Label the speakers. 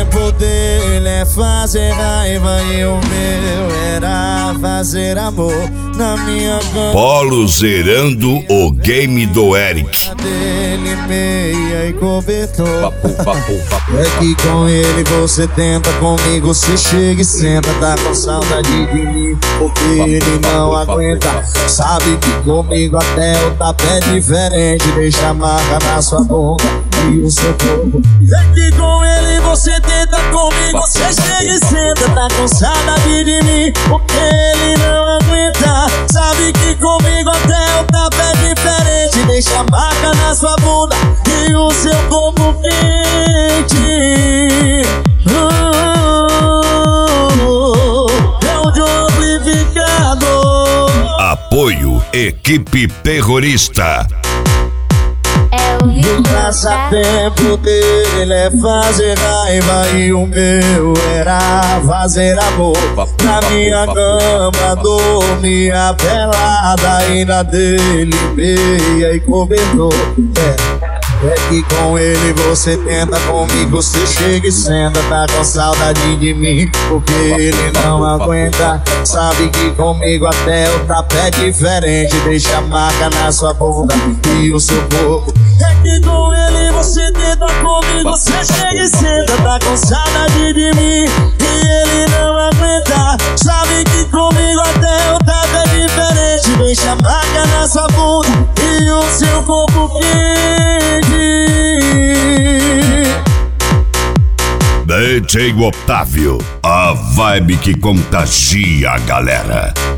Speaker 1: tempo dele é fazer raiva e o meu era fazer amor na minha cama.
Speaker 2: Polo zerando o game do Eric.
Speaker 1: Dele meia e cobertor. É que com ele você tenta, comigo você chega e senta. Tá com saudade de mim porque ele não aguenta. Sabe que comigo até o tapete é diferente. Deixa a marca na sua boca e o seu corpo. É que com ele você tenta, comigo você chega e senta. Tá com saudade de mim porque ele não aguenta. Sabe que comigo até o tapete é diferente. Deixa a marca na sua bunda e o seu corpo quente. É um de amplificador.
Speaker 2: Apoio Equipe Terrorista.
Speaker 1: O passatempo dele é fazer raiva e o meu era fazer amor. Na minha cama dormia pelada, ainda dele meia e cobertor. É que com ele você tenta, comigo você chega e senta. Tá com saudade de mim porque ele não aguenta. Sabe que comigo até o tapete é diferente. Deixa a marca na sua bunda e o seu corpo. É que com ele você tenta, comigo você chega e senta. Tá com saudade de mim e ele não aguenta. Sabe que comigo até o tapete é diferente. Deixa a marca na sua bunda e o seu corpo quente.
Speaker 2: DJ Otávio, a vibe que contagia a galera.